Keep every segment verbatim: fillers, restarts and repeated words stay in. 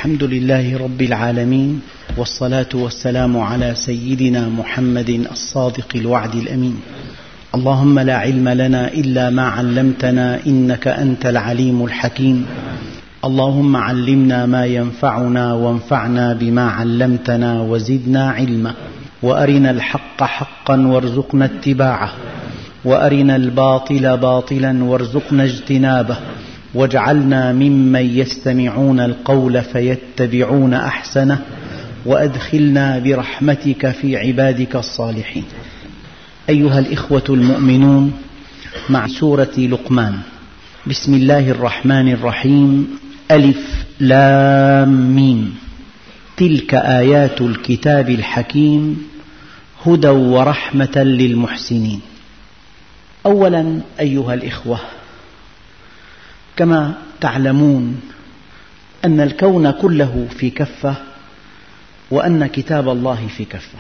الحمد لله رب العالمين، والصلاة والسلام على سيدنا محمد الصادق الوعد الأمين. اللهم لا علم لنا إلا ما علمتنا إنك أنت العليم الحكيم. اللهم علمنا ما ينفعنا وانفعنا بما علمتنا وزدنا علما، وأرنا الحق حقا وارزقنا اتباعه، وأرنا الباطل باطلا وارزقنا اجتنابه، واجعلنا ممن يستمعون القول فيتبعون أحسنه، وأدخلنا برحمتك في عبادك الصالحين. أيها الإخوة المؤمنون، مع سورة لقمان. بسم الله الرحمن الرحيم. ألف لام ميم. تلك آيات الكتاب الحكيم هدى ورحمة للمحسنين. أولا أيها الإخوة، كما تعلمون أن الكون كله في كفة، وأن كتاب الله في كفة،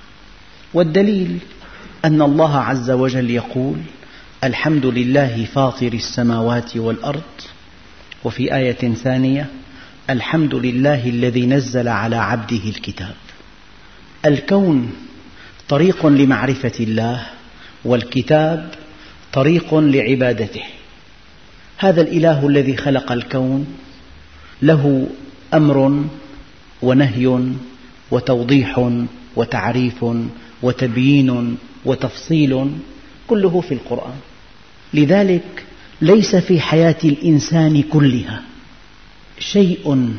والدليل أن الله عز وجل يقول: الحمد لله فاطر السماوات والأرض، وفي آية ثانية: الحمد لله الذي نزل على عبده الكتاب. الكون طريق لمعرفة الله، والكتاب طريق لعبادته. هذا الإله الذي خلق الكون له أمر ونهي وتوضيح وتعريف وتبيين وتفصيل، كله في القرآن. لذلك ليس في حياة الإنسان كلها شيء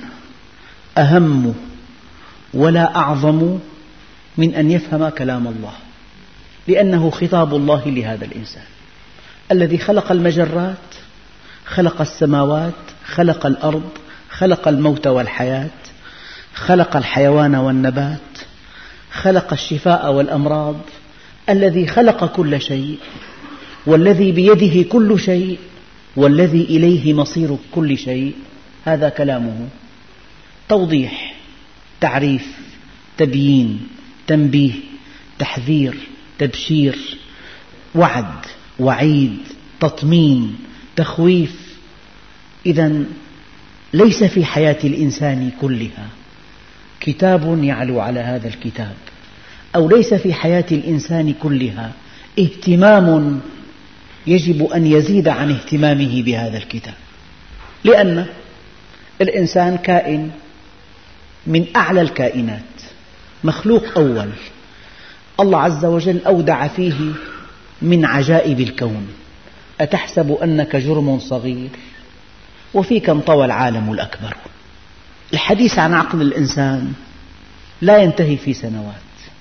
أهم ولا أعظم من أن يفهم كلام الله، لأنه خطاب الله لهذا الإنسان الذي خلق المجرات، خلق السماوات، خلق الأرض، خلق الموت والحياة، خلق الحيوان والنبات، خلق الشفاء والأمراض، الذي خلق كل شيء، والذي بيده كل شيء، والذي إليه مصير كل شيء. هذا كلامه، توضيح، تعريف، تبيين، تنبيه، تحذير، تبشير، وعد، وعيد، تطمين، تخويف. إذن ليس في حياة الإنسان كلها كتاب يعلو على هذا الكتاب، أو ليس في حياة الإنسان كلها اهتمام يجب أن يزيد عن اهتمامه بهذا الكتاب، لأن الإنسان كائن من أعلى الكائنات، مخلوق أول. الله عز وجل أودع فيه من عجائب الكون. أتحسب أنك جرم صغير وفيك انطوى العالم الأكبر. الحديث عن عقل الإنسان لا ينتهي في سنوات.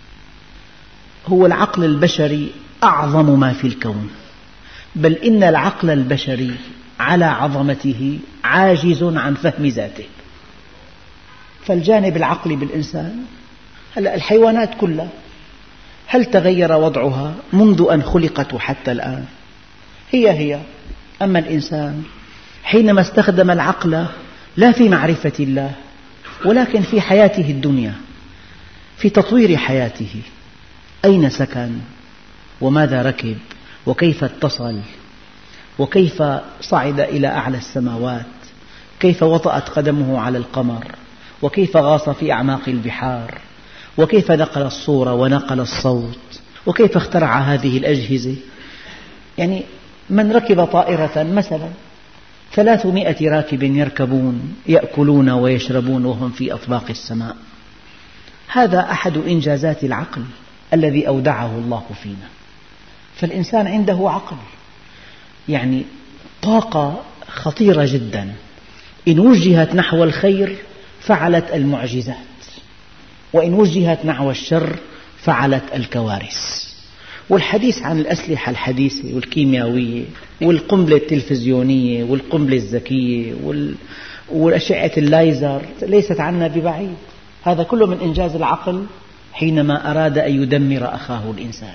هو العقل البشري أعظم ما في الكون، بل إن العقل البشري على عظمته عاجز عن فهم ذاته. فالجانب العقلي بالإنسان، هلأ الحيوانات كلها هل تغير وضعها منذ أن خلقت حتى الآن؟ هي هي. أما الإنسان حينما استخدم العقل لا في معرفة الله، ولكن في حياته الدنيا، في تطوير حياته، أين سكن، وماذا ركب، وكيف اتصل، وكيف صعد إلى أعلى السماوات، كيف وطأت قدمه على القمر، وكيف غاص في أعماق البحار، وكيف نقل الصورة ونقل الصوت، وكيف اخترع هذه الأجهزة. يعني من ركب طائرة مثلا، ثلاثمائة راكب يركبون يأكلون ويشربون وهم في أطباق السماء. هذا أحد إنجازات العقل الذي أودعه الله فينا. فالإنسان عنده عقل، يعني طاقة خطيرة جدا، إن وجهت نحو الخير فعلت المعجزات، وإن وجهت نحو الشر فعلت الكوارث. والحديث عن الأسلحة الحديثة والكيميائية والقنبلة التلفزيونية والقنبلة الذكية والأشعة الليزر ليست عنا ببعيد. هذا كله من إنجاز العقل حينما أراد أن يدمر أخاه الإنسان.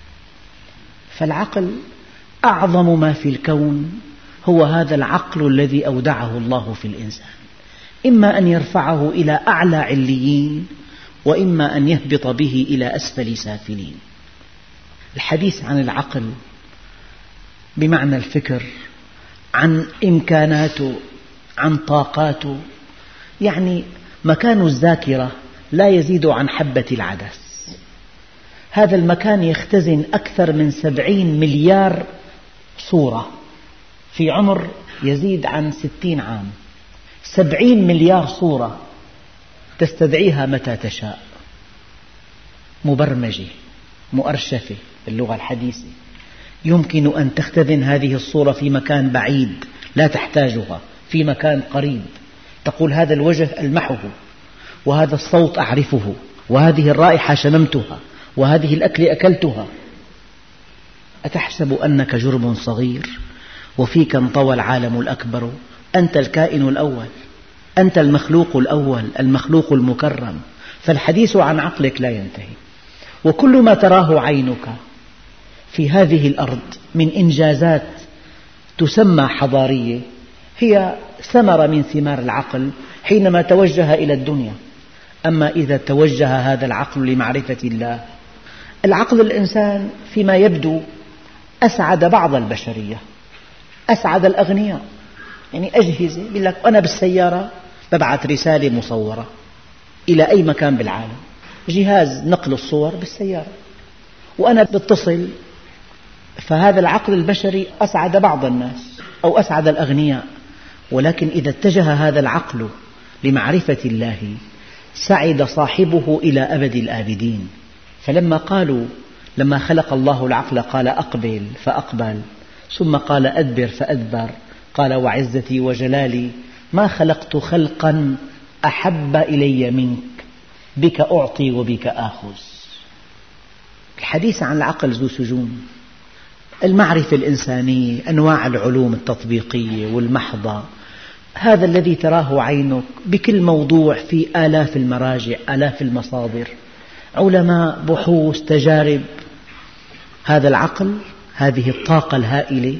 فالعقل أعظم ما في الكون، هو هذا العقل الذي أودعه الله في الإنسان، إما أن يرفعه إلى أعلى عليين، وإما أن يهبط به إلى أسفل سافلين. الحديث عن العقل بمعنى الفكر، عن إمكاناته، عن طاقاته، يعني مكان الذاكرة لا يزيد عن حبة العدس. هذا المكان يختزن أكثر من سبعين مليار صورة في عمر يزيد عن ستين عام. سبعين مليار صورة تستدعيها متى تشاء، مبرمجة مؤرشفة باللغة الحديثة. يمكن أن تختزن هذه الصورة في مكان بعيد لا تحتاجها، في مكان قريب، تقول هذا الوجه ألمحه، وهذا الصوت أعرفه، وهذه الرائحة شممتها، وهذه الأكل أكلتها. أتحسب أنك جرم صغير وفيك انطوى العالم الأكبر؟ أنت الكائن الأول، أنت المخلوق الأول، المخلوق المكرم. فالحديث عن عقلك لا ينتهي. وكل ما تراه عينك في هذه الأرض من إنجازات تسمى حضارية هي ثمرة من ثمار العقل حينما توجه إلى الدنيا. أما إذا توجه هذا العقل لمعرفة الله، العقل الإنسان فيما يبدو أسعد بعض البشرية، أسعد الأغنياء. يعني أجهزة يقول لك أنا بالسيارة ببعث رسالة مصورة إلى أي مكان بالعالم، جهاز نقل الصور بالسيارة، وأنا بتصل. فهذا العقل البشري أسعد بعض الناس أو أسعد الأغنياء. ولكن إذا اتجه هذا العقل لمعرفة الله سعد صاحبه إلى أبد الآبدين. فلما قالوا لما خلق الله العقل قال أقبل فأقبل، ثم قال أدبر فأدبر، قال وعزتي وجلالي ما خلقت خلقا أحب إلي منك، بك أعطي وبك آخذ. الحديث عن العقل ذو سجون. المعرفة الإنسانية، أنواع العلوم التطبيقية والمحضة، هذا الذي تراه عينك بكل موضوع في آلاف المراجع، آلاف المصادر، علماء، بحوث، تجارب. هذا العقل، هذه الطاقة الهائلة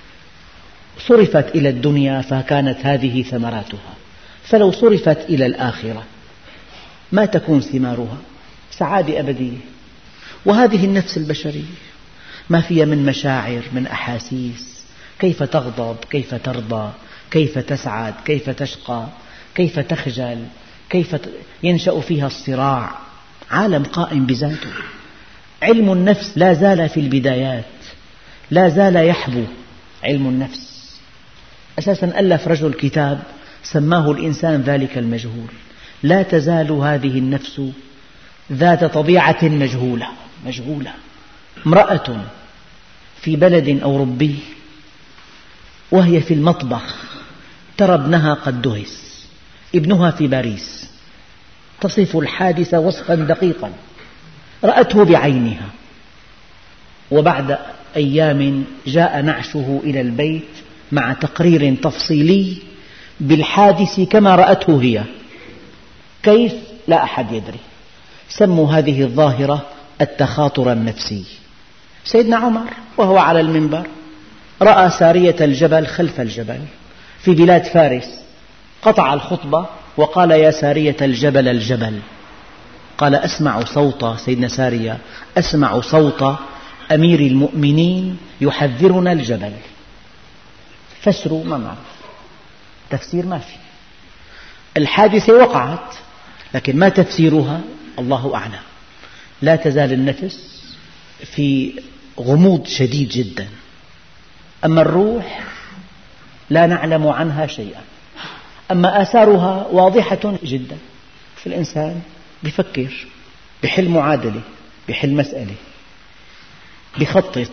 صرفت إلى الدنيا فكانت هذه ثمراتها. فلو صرفت إلى الآخرة ما تكون ثمارها؟ سعادة أبدية. وهذه النفس البشرية ما فيها من مشاعر، من أحاسيس، كيف تغضب، كيف ترضى، كيف تسعد، كيف تشقى، كيف تخجل، كيف ينشأ فيها الصراع. عالم قائم بذاته. علم النفس لا زال في البدايات، لا زال يحبو علم النفس. أساساً ألف رجل كتاب سماه الإنسان ذلك المجهول. لا تزال هذه النفس ذات طبيعة مجهولة مجهولة. امرأة في بلد أوروبي وهي في المطبخ ترى ابنها قد دهس، ابنها في باريس، تصف الحادث وصفا دقيقا، رأته بعينها. وبعد أيام جاء نعشه إلى البيت مع تقرير تفصيلي بالحادث كما رأته هي. كيف؟ لا أحد يدري. سموا هذه الظاهرة التخاطر النفسي. سيدنا عمر وهو على المنبر رأى سارية الجبل خلف الجبل في بلاد فارس، قطع الخطبة وقال يا سارية الجبل الجبل. قال أسمع صوت سيدنا سارية، أسمع صوت أمير المؤمنين يحذرنا الجبل. فسروا ما نعرف، تفسير ما في. الحادثة وقعت لكن ما تفسيرها الله أعلم. لا تزال النفس في غموض شديد جدا. أما الروح لا نعلم عنها شيئا. أما آثارها واضحة جدا. في الإنسان بيفكر، بحل معادلة، بحل مسألة، بيخطط،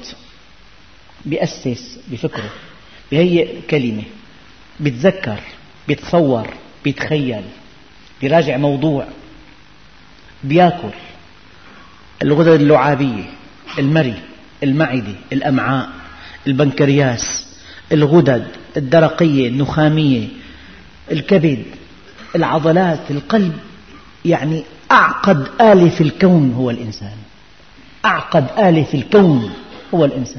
بيأسس بفكره، بهيئ كلمة، بيتذكر، بيتصور، بيتخيل، بيراجع موضوع، بيأكل. الغدد اللعابية، المري، المعدة، الأمعاء، البنكرياس، الغدد الدرقية، النخامية، الكبد، العضلات، القلب. يعني أعقد آلة في الكون هو الإنسان. أعقد آلة في الكون هو الإنسان.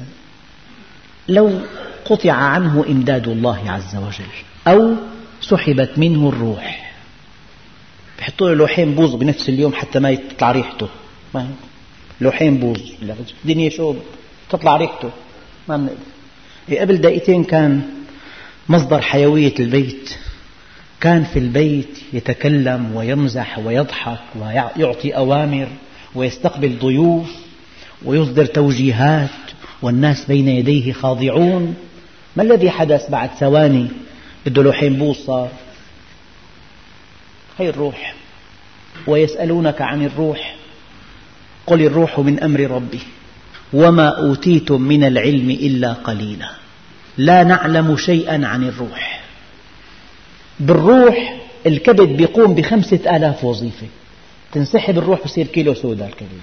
لو قطع عنه إمداد الله عز وجل أو سحبت منه الروح، بيحطوا له لوحين بوز بنفس اليوم حتى ما يطلع ريحته. ما لوحين بوز، الدنيا شوب تطلع ريحته ما بنقدر. قبل دقيقتين كان مصدر حيوية البيت كان في البيت يتكلم ويمزح ويضحك ويعطي أوامر ويستقبل ضيوف ويصدر توجيهات والناس بين يديه خاضعون. ما الذي حدث بعد ثواني؟ بده لوحين بوص صار. هي الروح. ويسألونك عن الروح قل الروح من أمر ربي وما أوتيتم من العلم إلا قليلا. لا نعلم شيئا عن الروح. بالروح الكبد بيقوم بخمسة آلاف وظيفة، تنسحب الروح ويصير كيلو سودا الكبد.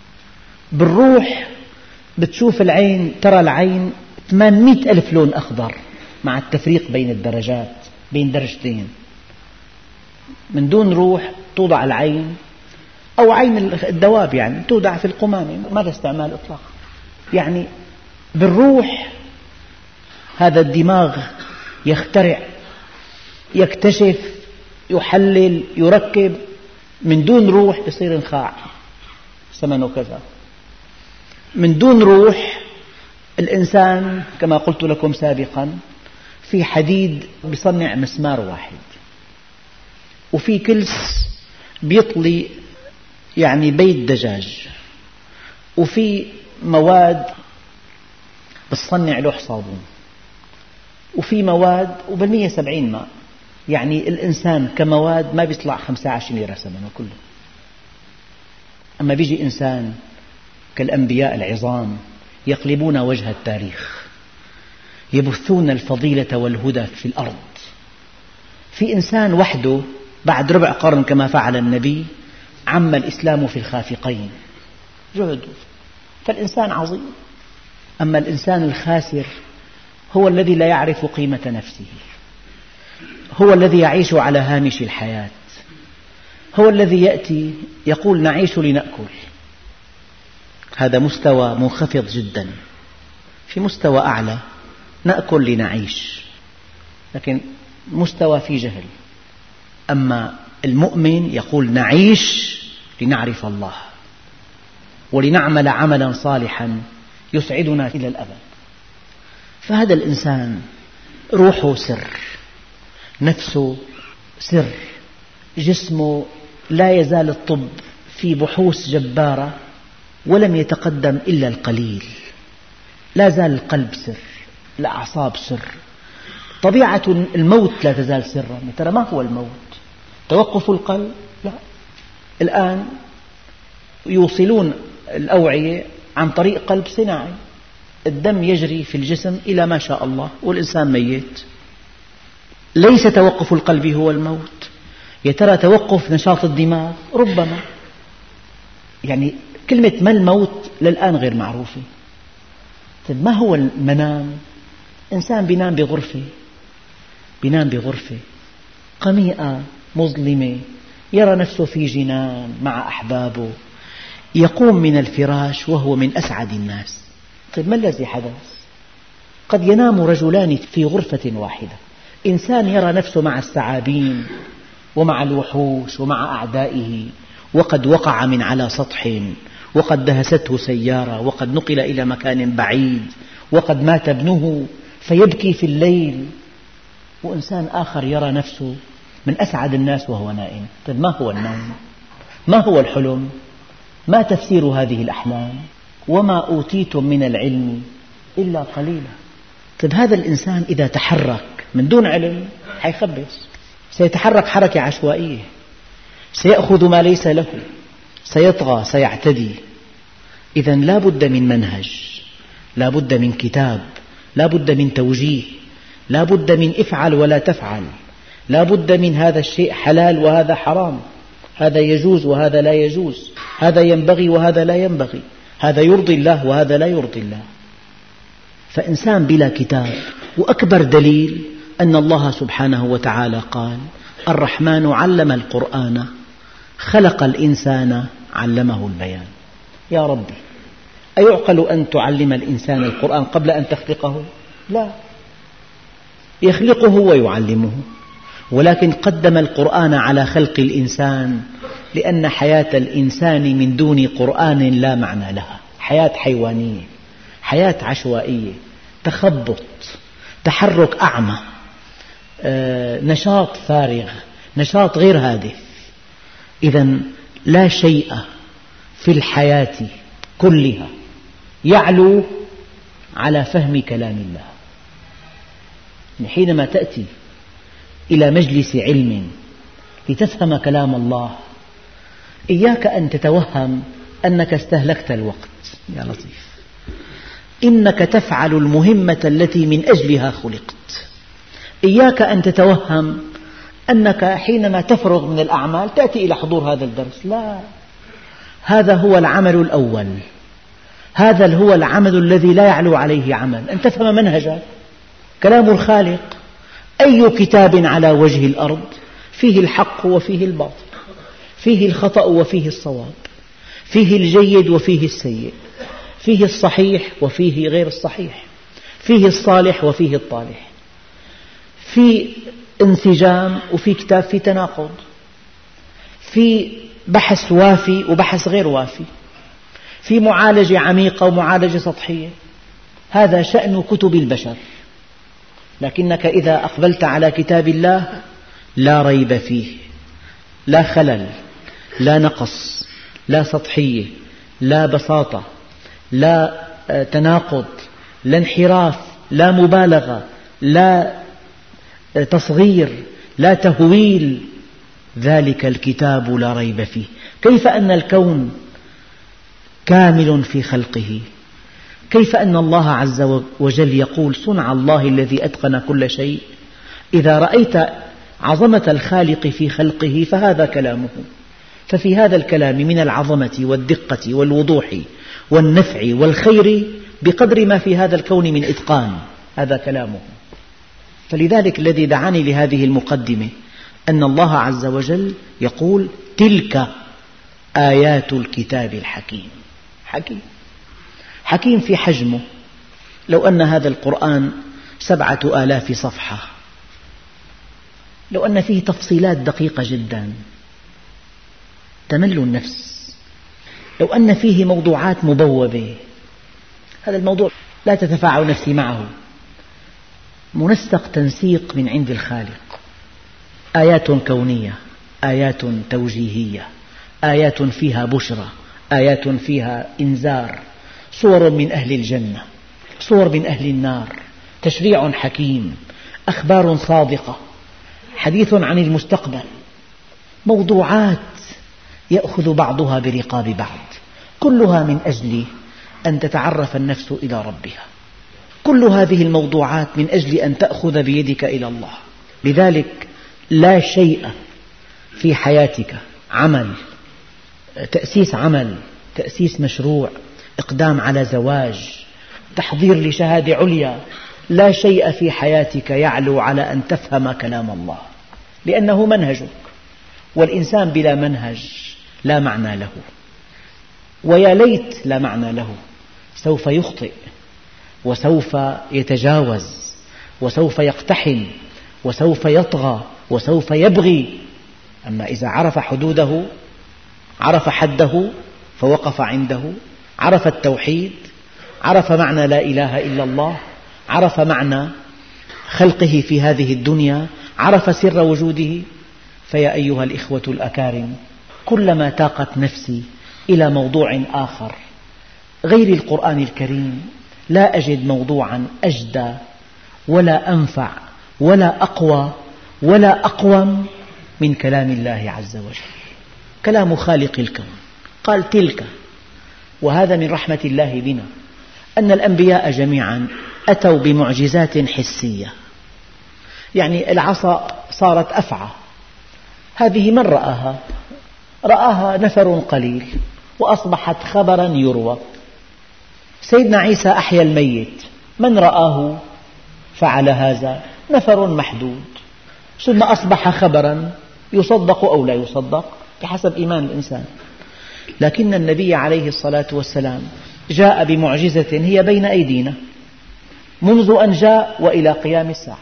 بالروح بتشوف العين، ترى العين ثمانمئة ألف لون أخضر مع التفريق بين الدرجات، بين درجتين. من دون روح توضع العين أو عين الدواب يعني تودع في القمامة، ما لها استعمال إطلاقا. يعني بالروح هذا الدماغ يخترع، يكتشف، يحلل، يركب. من دون روح يصير انخاع ثمنه كذا. من دون روح الإنسان كما قلت لكم سابقا في حديد بيصنع مسمار واحد، وفي كلس بيطلي يعني بيت دجاج، وفي مواد بتصنع لوح صابون، وفي مواد وبالمية سبعين ماء. يعني الإنسان كمواد ما بيطلع خمسة عشر ليرة ثمنه كله. أما بيجي إنسان كالأنبياء العظام يقلبون وجه التاريخ، يبثون الفضيلة والهدى في الأرض. في إنسان وحده بعد ربع قرن كما فعل النبي عم الإسلام في الخافقين جهد. فالإنسان عظيم. أما الإنسان الخاسر هو الذي لا يعرف قيمة نفسه، هو الذي يعيش على هامش الحياة، هو الذي يأتي يقول نعيش لنأكل. هذا مستوى منخفض جدا. في مستوى أعلى نأكل لنعيش، لكن مستوى في جهل. أما المؤمن يقول نعيش لنعرف الله ولنعمل عملا صالحا يسعدنا إلى الأبد. فهذا الإنسان روحه سر، نفسه سر، جسمه لا يزال الطب في بحوث جبارة ولم يتقدم إلا القليل. لا زال القلب سر، الأعصاب سر، طبيعة الموت لا تزال سرا. ترى ما هو الموت؟ توقف القلب؟ لا. الآن يوصلون الأوعية عن طريق قلب صناعي، الدم يجري في الجسم إلى ما شاء الله والإنسان ميت. ليس توقف القلب هو الموت. يا ترى توقف نشاط الدماغ؟ ربما. يعني كلمة ما الموت للآن غير معروفة. ما هو المنام؟ إنسان بينام بغرفة، بينام بغرفة قميئة مظلمة، يرى نفسه في جنان مع أحبابه، يقوم من الفراش وهو من أسعد الناس. طيب ما الذي حدث؟ قد ينام رجلان في غرفة واحدة، إنسان يرى نفسه مع الثعابين ومع الوحوش ومع أعدائه، وقد وقع من على سطح، وقد دهسته سيارة، وقد نقل إلى مكان بعيد، وقد مات ابنه فيبكي في الليل. وإنسان آخر يرى نفسه من أسعد الناس وهو نائم. طيب ما هو النوم؟ ما هو الحلم؟ ما تفسير هذه الأحلام؟ وما أوتيتم من العلم إلا قليلا. طيب هذا الإنسان إذا تحرك من دون علم حيخبص، سيتحرك حركة عشوائية، سيأخذ ما ليس له، سيطغى، سيعتدي. إذن لا بد من منهج، لا بد من كتاب، لا بد من توجيه، لا بد من افعل ولا تفعل، لا بد من هذا الشيء حلال وهذا حرام، هذا يجوز وهذا لا يجوز، هذا ينبغي وهذا لا ينبغي، هذا يرضي الله وهذا لا يرضي الله. فإنسان بلا كتاب. وأكبر دليل أن الله سبحانه وتعالى قال الرحمن علم القرآن خلق الإنسان علمه البيان. يا ربي، أيعقل أن تعلم الإنسان القرآن قبل أن تخلقه؟ لا، يخلقه ويعلمه، ولكن قدم القرآن على خلق الإنسان لأن حياة الإنسان من دون قرآن لا معنى لها. حياة حيوانية، حياة عشوائية، تخبط، تحرك أعمى. نشاط فارغ، نشاط غير هادف. إذن لا شيء في الحياة كلها يعلو على فهم كلام الله. حينما تأتي إلى مجلس علم لتفهم كلام الله، إياك أن تتوهم أنك استهلكت الوقت. يا لطيف، إنك تفعل المهمة التي من أجلها خلقت. إياك أن تتوهم أنك حينما تفرغ من الأعمال تأتي إلى حضور هذا الدرس. لا، هذا هو العمل الأول، هذا هو العمل الذي لا يعلو عليه عمل، أن تفهم منهجك. كلام الخالق، أي كتاب على وجه الأرض فيه الحق وفيه الباطل، فيه الخطأ وفيه الصواب، فيه الجيد وفيه السيء، فيه الصحيح وفيه غير الصحيح، فيه الصالح وفيه الطالح، في انسجام وفي كتاب في تناقض، في بحث وافي وبحث غير وافي، في معالجة عميقة ومعالجة سطحية. هذا شأن كتب البشر. لكنك إذا أقبلت على كتاب الله لا ريب فيه، لا خلل، لا نقص، لا سطحية، لا بساطة، لا تناقض، لا انحراف، لا مبالغة، لا تصغير، لا تهويل. ذلك الكتاب لا ريب فيه. كيف أن الكون كامل في خلقه، كيف أن الله عز وجل يقول صنع الله الذي أتقن كل شيء. إذا رأيت عظمة الخالق في خلقه فهذا كلامه، ففي هذا الكلام من العظمة والدقة والوضوح والنفع والخير بقدر ما في هذا الكون من إتقان. هذا كلامه. فلذلك الذي دعاني لهذه المقدمة أن الله عز وجل يقول تلك آيات الكتاب الحكيم. حكيم، حكيم في حجمه. لو أن هذا القرآن سبعة آلاف صفحة، لو أن فيه تفصيلات دقيقة جدا تمل النفس، لو أن فيه موضوعات مبوبة، هذا الموضوع لا تتفاعل نفسي معه، منسق تنسيق من عند الخالق. آيات كونية، آيات توجيهية، آيات فيها بشرى، آيات فيها إنذار، صور من أهل الجنة، صور من أهل النار، تشريع حكيم، أخبار صادقة، حديث عن المستقبل، موضوعات يأخذ بعضها برقاب بعض، كلها من أجل أن تتعرف النفس إلى ربها. كل هذه الموضوعات من أجل أن تأخذ بيدك إلى الله. لذلك لا شيء في حياتك، عمل، تأسيس عمل، تأسيس مشروع، إقدام على زواج، تحضير لشهادة عليا، لا شيء في حياتك يعلو على أن تفهم كلام الله، لأنه منهجك. والإنسان بلا منهج لا معنى له، ويا ليت لا معنى له. سوف يخطئ، وسوف يتجاوز، وسوف يقتحم، وسوف يطغى، وسوف يبغي. أما إذا عرف حدوده، عرف حده فوقف عنده، عرف التوحيد، عرف معنى لا إله إلا الله، عرف معنى خلقه في هذه الدنيا، عرف سر وجوده. فيا أيها الإخوة الأكارم، كلما تاقت نفسي إلى موضوع آخر غير القرآن الكريم لا أجد موضوعا أجدى ولا أنفع ولا أقوى ولا أقوم من كلام الله عز وجل، كلام خالق الكون. قال تلك، وهذا من رحمة الله بنا أن الأنبياء جميعا أتوا بمعجزات حسية. يعني العصا صارت أفعى، هذه من رآها؟ رآها نفر قليل وأصبحت خبرا يروى. سيدنا عيسى أحيا الميت، من رآه فعل هذا؟ نفر محدود، ثم أصبح خبرا يصدق أو لا يصدق بحسب إيمان الإنسان. لكن النبي عليه الصلاة والسلام جاء بمعجزة هي بين أيدينا منذ أن جاء وإلى قيام الساعة.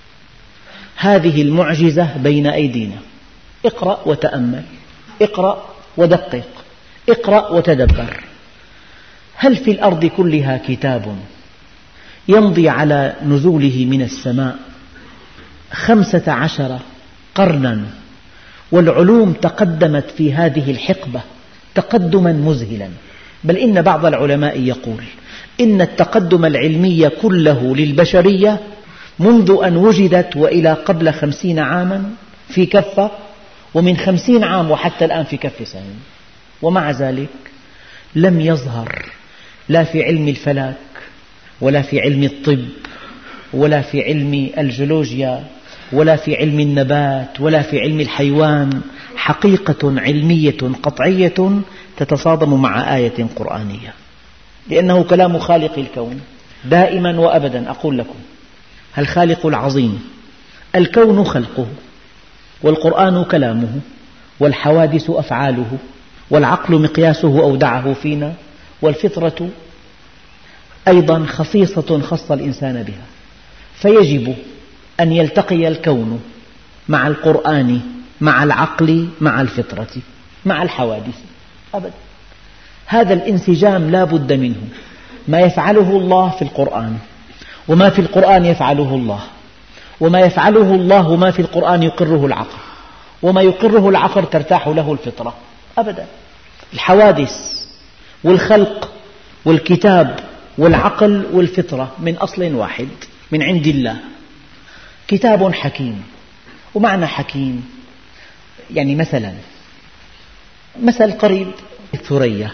هذه المعجزة بين أيدينا، اقرأ وتأمل، اقرأ ودقق، اقرأ وتدبر. هل في الأرض كلها كتاب يمضي على نزوله من السماء خمسة عشر قرنا، والعلوم تقدمت في هذه الحقبة تقدما مذهلا. بل إن بعض العلماء يقول إن التقدم العلمي كله للبشرية منذ أن وجدت وإلى قبل خمسين عاما في كفة، ومن خمسين عام وحتى الآن في كفة ثانية، ومع ذلك لم يظهر لا في علم الفلك ولا في علم الطب ولا في علم الجيولوجيا ولا في علم النبات ولا في علم الحيوان حقيقة علمية قطعية تتصادم مع آية قرآنية، لأنه كلام خالق الكون دائما وأبدا. أقول لكم الخالق العظيم، الكون خلقه، والقرآن كلامه، والحوادث أفعاله، والعقل مقياسه أودعه فينا، والفطرة أيضا خصيصة خص الإنسان بها. فيجب أن يلتقي الكون مع القرآن مع العقل مع الفطرة مع الحوادث أبدا. هذا الانسجام لا بد منه. ما يفعله الله في القرآن وما في القرآن يفعله الله، وما يفعله الله وما في القرآن يقره العقل، وما يقره العقل ترتاح له الفطرة أبدا. الحوادث والخلق والكتاب والعقل والفطرة من أصل واحد من عند الله. كتاب حكيم، ومعنى حكيم يعني مثلا مثل قريب، الثريا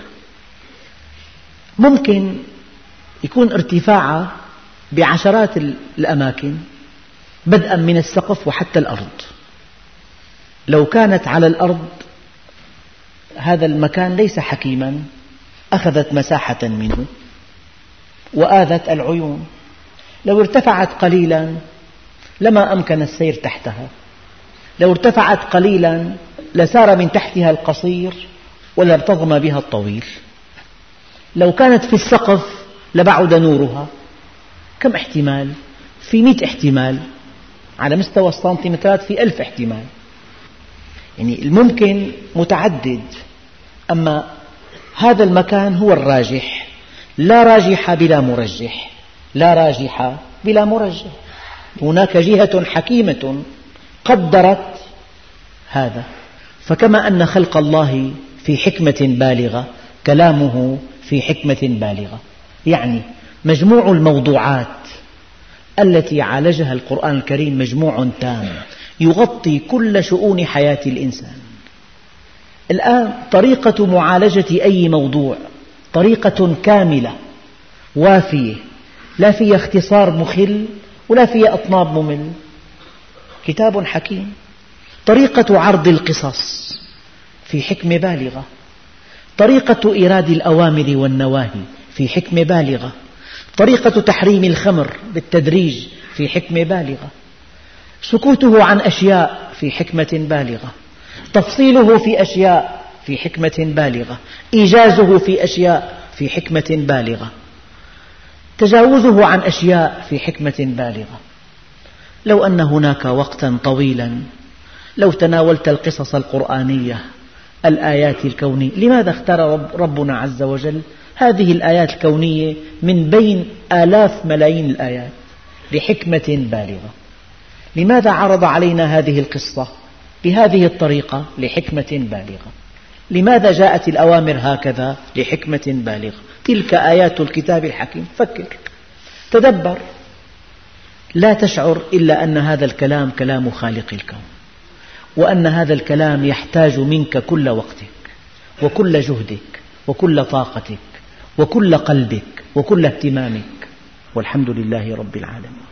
ممكن يكون ارتفاعها بعشرات الأماكن بدءا من السقف وحتى الأرض. لو كانت على الأرض هذا المكان ليس حكيما، أخذت مساحة منه وآذت العيون. لو ارتفعت قليلا لما أمكن السير تحتها، لو ارتفعت قليلا لسار من تحتها القصير ولا ارتضم بها الطويل. لو كانت في السقف لبعد نورها. كم احتمال؟ في مئة احتمال، على مستوى السنتيمترات في ألف احتمال. يعني الممكن متعدد، أما هذا المكان هو الراجح. لا راجح بلا مرجح، لا راجح بلا مرجح. هناك جهة حكيمة قدرت هذا. فكما أن خلق الله في حكمة بالغة، كلامه في حكمة بالغة. يعني مجموع الموضوعات التي عالجها القرآن الكريم مجموع تام يغطي كل شؤون حياة الإنسان. الآن طريقة معالجة أي موضوع طريقة كاملة وافية، لا فيها اختصار مخل ولا فيها أطناب ممل. كتاب حكيم. طريقة عرض القصص في حكمة بالغة، طريقة إيراد الأوامر والنواهي في حكمة بالغة، طريقة تحريم الخمر بالتدريج في حكمة بالغة، سكوته عن أشياء في حكمة بالغة، تفصيله في أشياء في حكمة بالغة، إيجازه في أشياء في حكمة بالغة، تجاوزه عن أشياء في حكمة بالغة. لو أن هناك وقتا طويلا لو تناولت القصص القرآنية الآيات الكونية. لماذا اختار ربنا عز وجل هذه الآيات الكونية من بين آلاف ملايين الآيات؟ لحكمة بالغة. لماذا عرض علينا هذه القصة بهذه الطريقة؟ لحكمة بالغة. لماذا جاءت الأوامر هكذا؟ لحكمة بالغة. تلك آيات الكتاب الحكيم. فكر، تدبر، لا تشعر إلا أن هذا الكلام كلام خالق الكون، وأن هذا الكلام يحتاج منك كل وقتك وكل جهدك وكل طاقتك وكل قلبك وكل اهتمامك. والحمد لله رب العالمين.